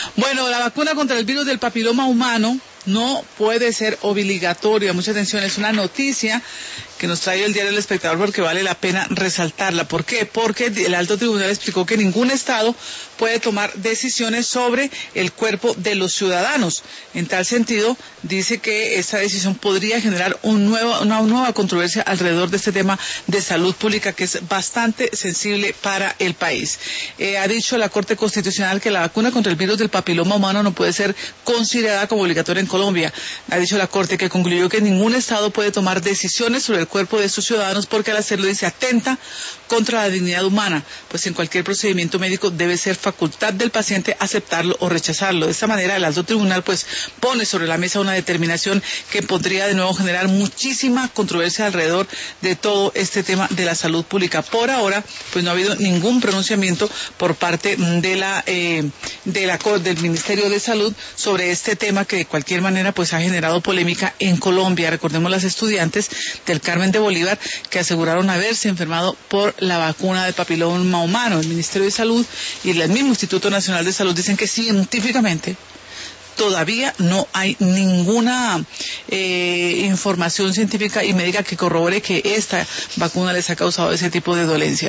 Bueno, la vacuna contra el virus del papiloma humano no puede ser obligatoria. Mucha atención, es una noticia que nos trae el diario El Espectador porque vale la pena resaltarla. ¿Por qué? Porque el alto tribunal explicó que ningún estado puede tomar decisiones sobre el cuerpo de los ciudadanos. En tal sentido, dice que esta decisión podría generar una nueva controversia alrededor de este tema de salud pública que es bastante sensible para el país. Ha dicho la Corte Constitucional que la vacuna contra el virus del papiloma humano no puede ser considerada como obligatoria en Colombia. Ha dicho la Corte que concluyó que ningún estado puede tomar decisiones sobre el cuerpo de sus ciudadanos porque al hacerlo, dice, atenta contra la dignidad humana, pues en cualquier procedimiento médico debe ser facultad del paciente aceptarlo o rechazarlo. De esta manera, el alto tribunal pues pone sobre la mesa una determinación que podría de nuevo generar muchísima controversia alrededor de todo este tema de la salud pública. Por ahora, pues no ha habido ningún pronunciamiento por parte del Ministerio de Salud sobre este tema que de cualquier manera pues ha generado polémica en Colombia. Recordemos las estudiantes del Carmen de Bolívar que aseguraron haberse enfermado por la vacuna del papiloma humano. El Ministerio de Salud y el mismo Instituto Nacional de Salud dicen que científicamente todavía no hay ninguna información científica y médica que corrobore que esta vacuna les ha causado ese tipo de dolencias.